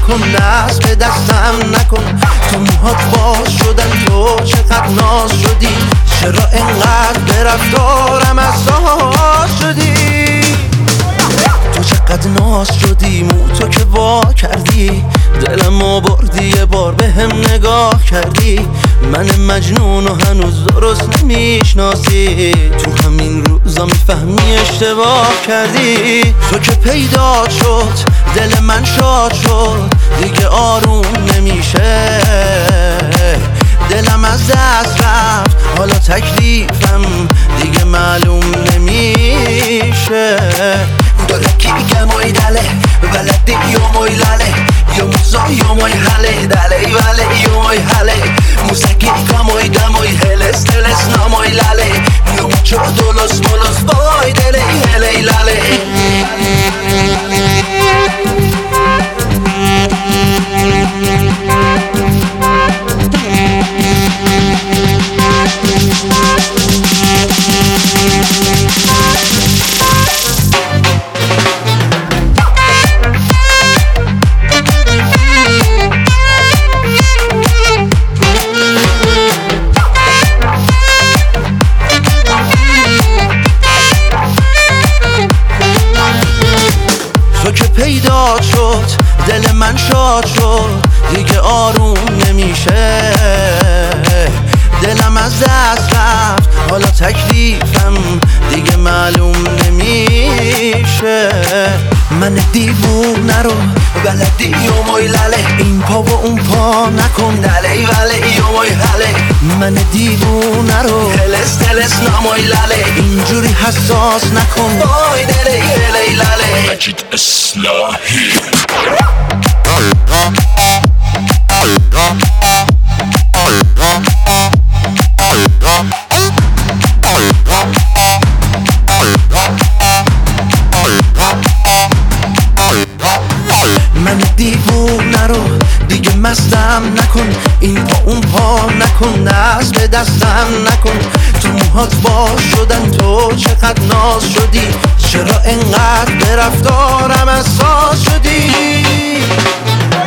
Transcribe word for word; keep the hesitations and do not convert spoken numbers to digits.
نکن، دست به دستم نکن. تو موهات باز شدن، تو چقدر ناز شدی، چرا انقدر به رفتارم اساس شدی؟ تو چقدر ناز شدی، مو تو که وا کردی، دلمو بردی، یه بار به هم نگاه کردی. من مجنون و هنوز درست نمیشناسی، تو همین روزا میفهمی اشتباه کردی. تو که پیدا شد دل من شاد شد، دیگه آروم نمیشه، دلم از دست رفت، حالا تکلیفم دیگه معلوم نمیشه. Dolaki que muy dale, baladi yo muy lale, yo muzo yo muy jale, dale y vale yo muy jale. Musaki que muy da muy heles, teles no muy lale, yo mucho dolos molos voy dele y hele y lale. تو که پیدا شد دل من شاد شد، دیگه آروم نمیشه، دلم از دست رفت، حالا تکلیفم دیگه معلوم نمیشه. من دیوونه رو بلدی یو موی لاله، این پا و اون پا نکن، دله ای وله یو موی حله. من دیوونه رو هلس تلس ناموی لاله، اینجوری حساس نکن، وای دله ای هله ای لاله. مجید اصلاحی من دیوونه رو دیگه مستم نکن، این پا اون پا نکن، دست به دستم نکن. تو موهات باز شدن، تو چقدر ناز شدی، چرا انقدر به رفتارم اساس شدی؟